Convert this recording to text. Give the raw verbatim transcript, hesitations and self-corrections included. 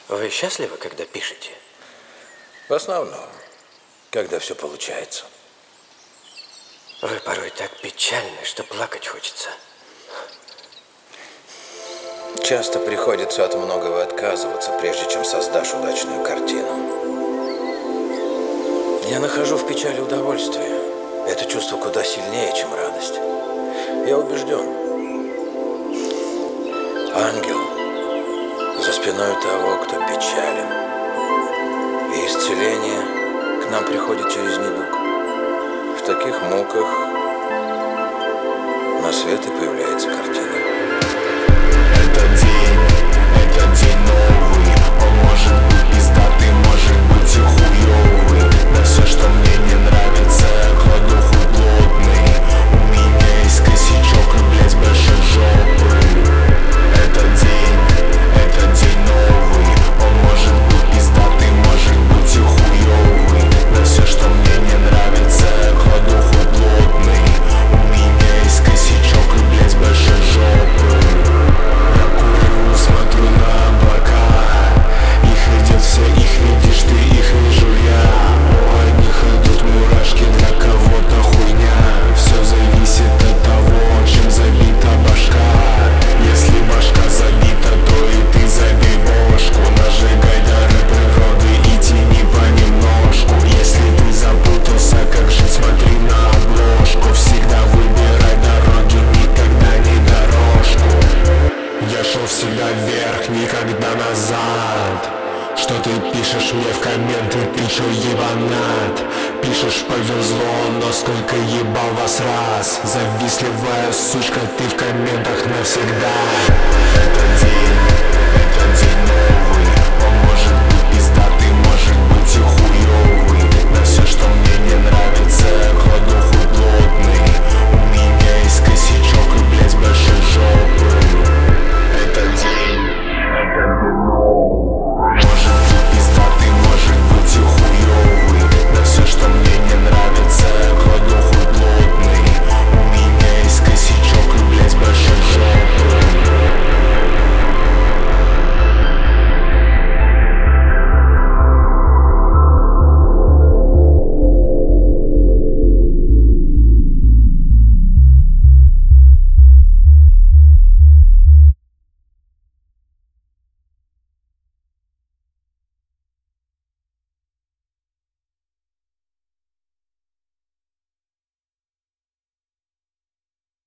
Вы счастливы, когда пишете? В основном, когда все получается. Вы порой так печальны, что плакать хочется. Часто приходится от многого отказываться, прежде чем создашь удачную картину. Я нахожу в печали удовольствие. Это чувство куда сильнее, чем радость. Я убежден. Ангел за спиной того, кто печален. И исцеление к нам приходит через недуг. В таких муках на свет и появляется картина. Этот день, этот день новый. Он может быть пиздатый, может быть и хуёвый. Но все, что мне не нравится, кладу хуй плотный. У меня есть косячок и, блядь, большой жопы. Этот день, этот день новый. Он может быть пиздатый, может быть и хуёвый. Но все, что мне не нравится, кладу хуй плотный. У меня есть косячок и, блядь, большой жопы. Смотрю на облака, их видят все, их видишь ты, их вижу я. У одних идут мурашки, для кого-то хуйня. Все зависит от того, чем забита башка. Если башка забита, то и ты забей бошку. Нажигай дары природы и тяни понемножку. Если ты запутался, как жить, смотри на обложку. Всегда выбирай дороги, никогда не дорожку. Я шел всегда вверх, никогда назад. Что ты пишешь мне в комменты, ты чё ебанат? Пишешь повезло, но сколько ебал вас раз. Завистливая сучка, ты в комментах навсегда.